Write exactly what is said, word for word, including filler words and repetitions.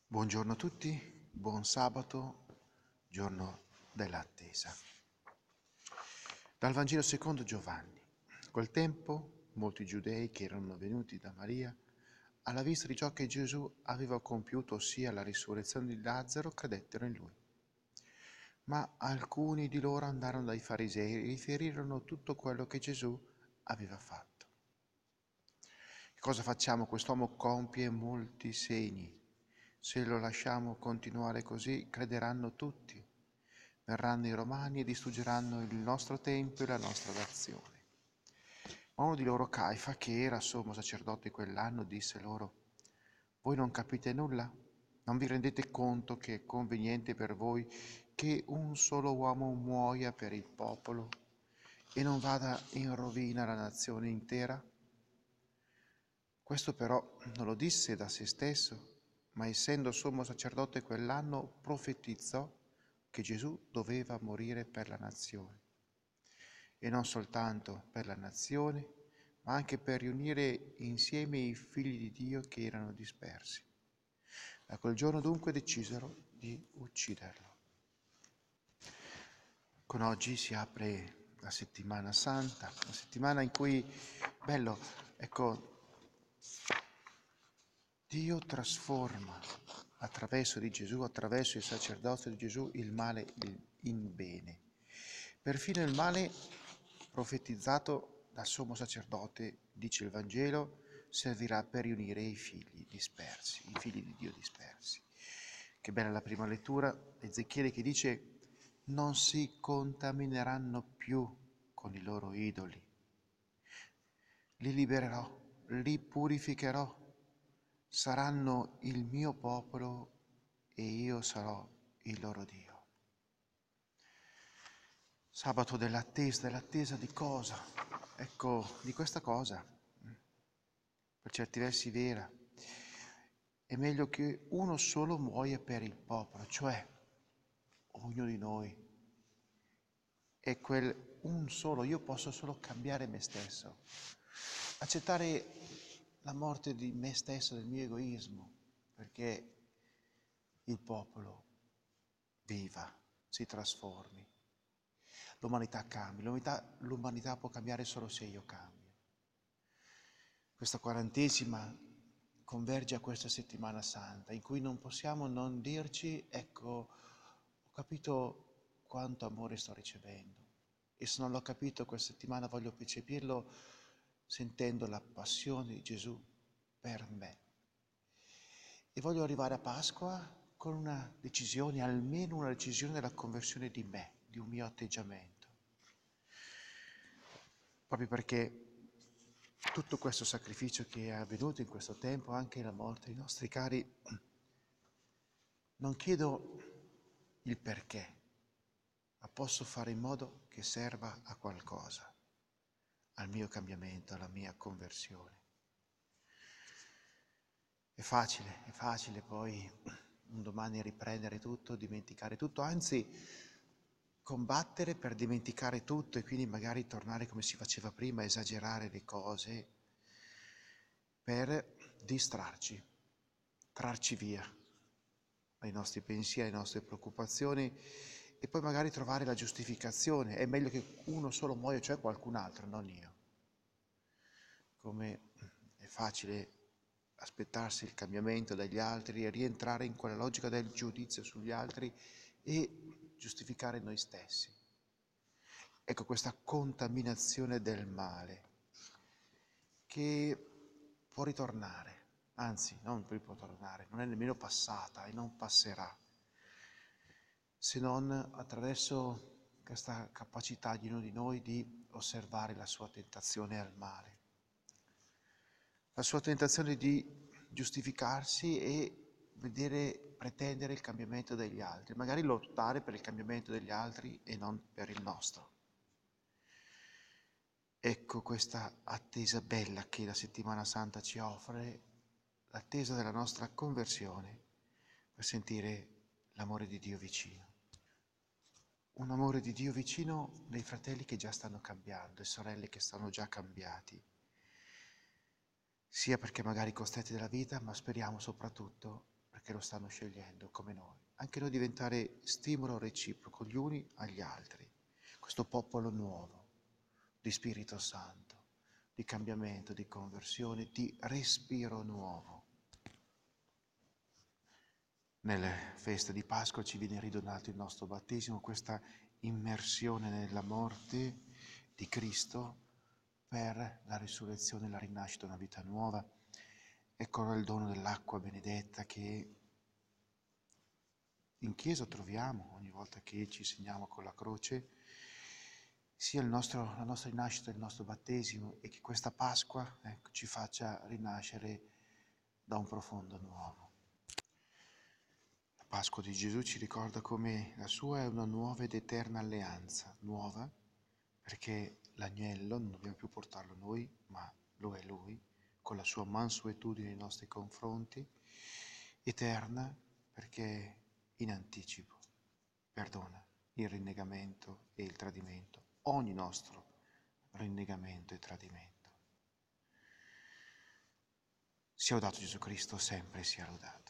Buongiorno a tutti, buon sabato, giorno dell'attesa. Dal Vangelo secondo Giovanni. In quel tempo molti giudei che erano venuti da Maria, alla vista di ciò che Gesù aveva compiuto, ossia la risurrezione di Lazzaro, credettero in lui. Ma alcuni di loro andarono dai farisei e riferirono tutto quello che Gesù aveva fatto. Che cosa facciamo? Quest'uomo compie molti segni. Se lo lasciamo continuare così, crederanno tutti. Verranno i romani e distruggeranno il nostro tempio e la nostra nazione. Ma uno di loro, Caifa, che era sommo sacerdote quell'anno, disse loro: voi non capite nulla? Non vi rendete conto che è conveniente per voi che un solo uomo muoia per il popolo e non vada in rovina la nazione intera? Questo però non lo disse da se stesso, ma essendo sommo sacerdote quell'anno profetizzò che Gesù doveva morire per la nazione. E non soltanto per la nazione, ma anche per riunire insieme i figli di Dio che erano dispersi. Da quel giorno dunque decisero di ucciderlo. Con oggi si apre la settimana santa, la settimana in cui, bello, ecco, Dio trasforma attraverso di Gesù, attraverso il sacerdozio di Gesù, il male in bene. Perfino il male profetizzato dal sommo sacerdote, dice il Vangelo, servirà per riunire i figli dispersi, i figli di Dio dispersi. Che bella la prima lettura, Ezechiele che dice: non si contamineranno più con i loro idoli. Li libererò, li purificherò. Saranno il mio popolo e io sarò il loro Dio. Sabato dell'attesa, dell'attesa di cosa? Ecco, di questa cosa, per certi versi vera. È meglio che uno solo muoia per il popolo, cioè ognuno di noi è quel un solo, io posso solo cambiare me stesso, accettare la morte di me stesso, del mio egoismo, perché il popolo viva, si trasformi, l'umanità cambi, l'umanità, l'umanità può cambiare solo se io cambio. Questa quarantesima converge a questa settimana santa, in cui non possiamo non dirci: ecco, ho capito quanto amore sto ricevendo, e se non l'ho capito questa settimana voglio percepirlo sentendo la passione di Gesù per me. E voglio arrivare a Pasqua con una decisione, almeno una decisione della conversione di me, di un mio atteggiamento. Proprio perché tutto questo sacrificio che è avvenuto in questo tempo, anche la morte dei nostri cari, non chiedo il perché, ma posso fare in modo che serva a qualcosa, al mio cambiamento, alla mia conversione. È facile, è facile poi un domani riprendere tutto, dimenticare tutto, anzi combattere per dimenticare tutto e quindi magari tornare come si faceva prima, esagerare le cose per distrarci, trarci via dai nostri pensieri, dalle nostre preoccupazioni e poi magari trovare la giustificazione. È meglio che uno solo muoia, cioè qualcun altro, non io. Come è facile aspettarsi il cambiamento dagli altri e rientrare in quella logica del giudizio sugli altri e giustificare noi stessi. Ecco questa contaminazione del male che può ritornare, anzi non può tornare, non è nemmeno passata e non passerà, se non attraverso questa capacità di ognuno di noi di osservare la sua tentazione al male, la sua tentazione di giustificarsi e vedere, pretendere il cambiamento degli altri, magari lottare per il cambiamento degli altri e non per il nostro. Ecco questa attesa bella che la Settimana Santa ci offre, l'attesa della nostra conversione per sentire l'amore di Dio vicino. Un amore di Dio vicino dei fratelli che già stanno cambiando, e sorelle che stanno già cambiati, sia perché magari costretti dalla vita, ma speriamo soprattutto perché lo stanno scegliendo come noi. Anche noi diventare stimolo reciproco gli uni agli altri. Questo popolo nuovo di Spirito Santo, di cambiamento, di conversione, di respiro nuovo. Nelle feste di Pasqua ci viene ridonato il nostro battesimo, questa immersione nella morte di Cristo per la risurrezione e la rinascita, una vita nuova. Ecco il dono dell'acqua benedetta che in chiesa troviamo ogni volta che ci segniamo con la croce, sia il nostro, la nostra rinascita, il nostro battesimo, e che questa Pasqua ecco, ci faccia rinascere da un profondo nuovo. La Pasqua di Gesù ci ricorda come la sua è una nuova ed eterna alleanza, nuova perché l'agnello non dobbiamo più portarlo noi, ma lo è Lui, con la sua mansuetudine nei nostri confronti, eterna perché in anticipo perdona il rinnegamento e il tradimento, ogni nostro rinnegamento e tradimento. Sia lodato Gesù Cristo, sempre sia lodato.